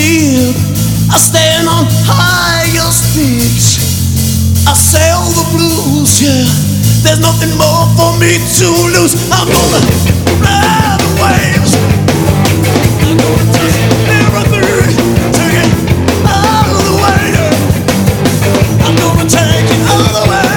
ship. I stand on highest peaks. I sail the blues, yeah. There's nothing more for me to lose. I'm gonna ride the waves. I'm gonna take everything, take it all the way. I'm gonna take it all the way.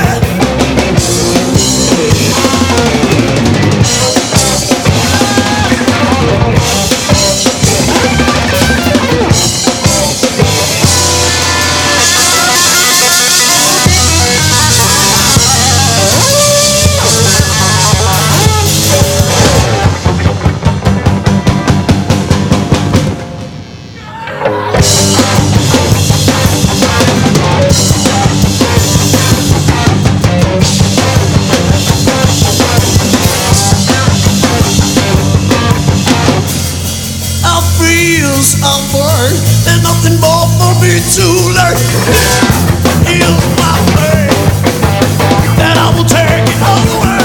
There's nothing more for me to learn. Here's my faith that I will take it all the way.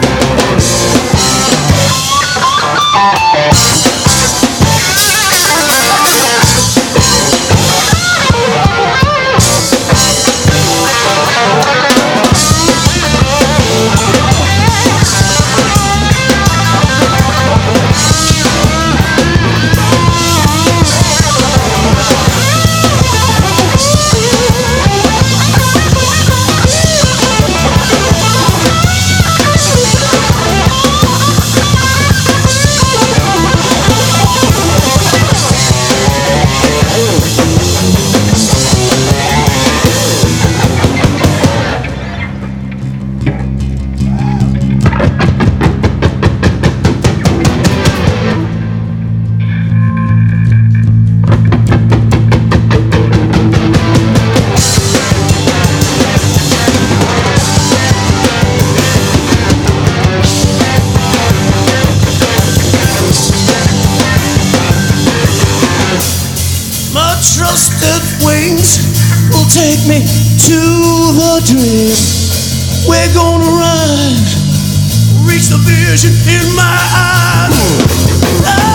Trusted wings will take me to the dream. We're gonna rise, reach the vision in my eyes.